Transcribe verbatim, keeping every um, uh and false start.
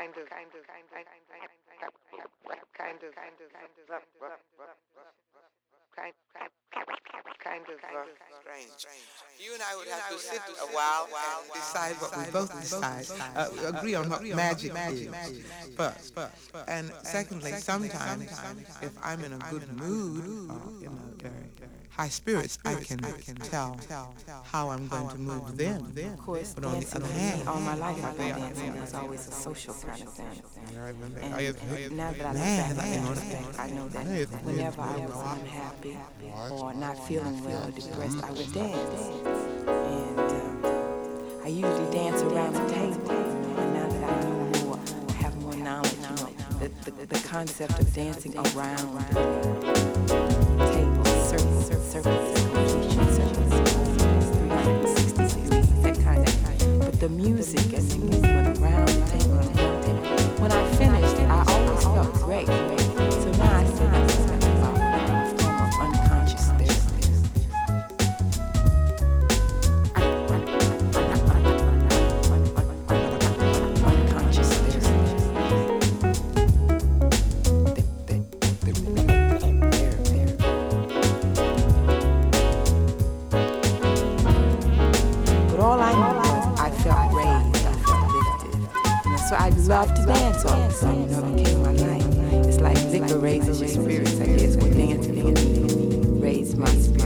kind of, kind of, kind of, kind of, kind of, kind kind of uh, strange. You and I would have to sit a while and decide what we both decide, uh, agree on what magic is first. And secondly, sometimes if I'm in a good mood or in a very high spirits, I can tell how I'm going to move then. Of course, but on the other hand, all my life I've been dancing. It was always a social kind of thing. And now that I look back in retrospect, I know that whenever I was unhappy or not feeling well or depressed, I would dance. And um, I usually dance around the table. And now that I know more, I have more knowledge, you know, the, the, the concept of dancing around tables, circles, circles, circles, circles, three hundred sixty degrees, that kind of. But the music and the movement around the table, around the table. When I finished, I always felt great. So now I feel like it's like a form of unconscious therapy. So I love to dance all the time, you know, it became my life. It's like liquor raises your spirits, I guess, when dancing for me raised my spirits.